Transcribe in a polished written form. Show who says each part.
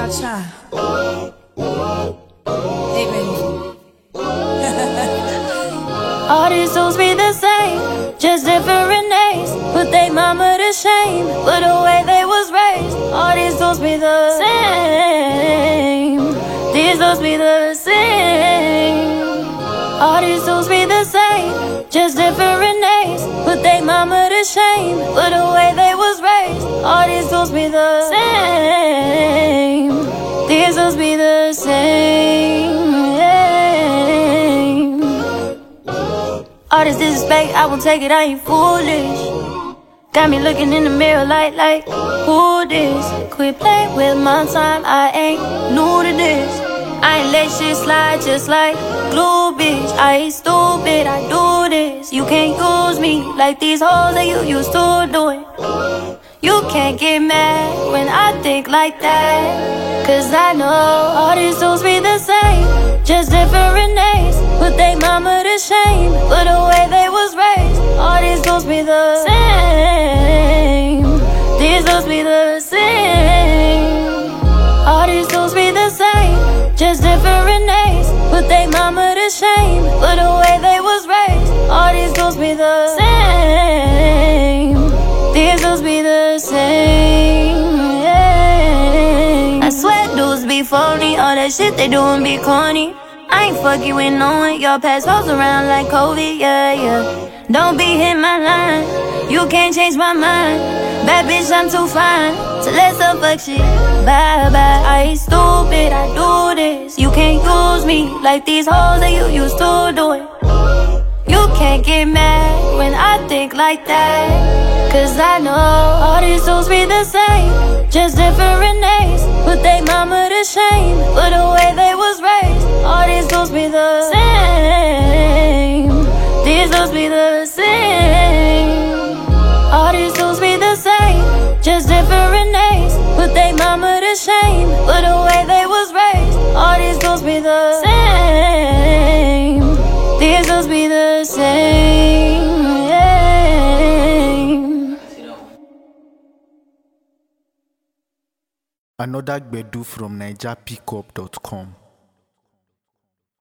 Speaker 1: Watch out. Hey, baby.
Speaker 2: All these dudes be the same, just different names. Put they mama to shame with the way they was raised. All these dudes be the same. These dudes be the same. All these dudes be the same, just different names. Put they mama to shame with the way they was raised. All these dudes be the same. These dudes be the same. All this disrespect, I won't take it, I ain't foolish. Got me looking in the mirror like, who this? Quit playing with my time, I ain't new to this. I ain't let shit slide just like glue, bitch. I ain't stupid, I do this. You can't use me like these hoes that you used to do it. You can't get mad when I think like that, cause I know all these dudes be the same, just different names. Put they mama to shame with the way they was raised. All these dudes be the same. These dudes be the same. All these dudes be the same, just different names. Put they mama to shame with the way they was raised. All these dudes be the same. These dudes be the same. I swear dudes be phony, all that shit they doing be corny. I ain't fucking with no one, y'all pass hoes around like COVID, yeah. Don't be hitting my line, you can't change my mind. Bad bitch, I'm too fine to let some fuck shit. Bye. I ain't stupid, I do this. You can't use me like these hoes that you used to do it. You can't get mad when I think like that, cause I know all these dudes be the same, just different names. Put they mama to shame with the way they was raised. All these dudes be the same. These dudes be the same. All these dudes be the same, just different names. Put they mama to shame with the way they was raised. All these dudes be the same. These dudes be the same.
Speaker 3: Another Gbedu from NigerPickup.com.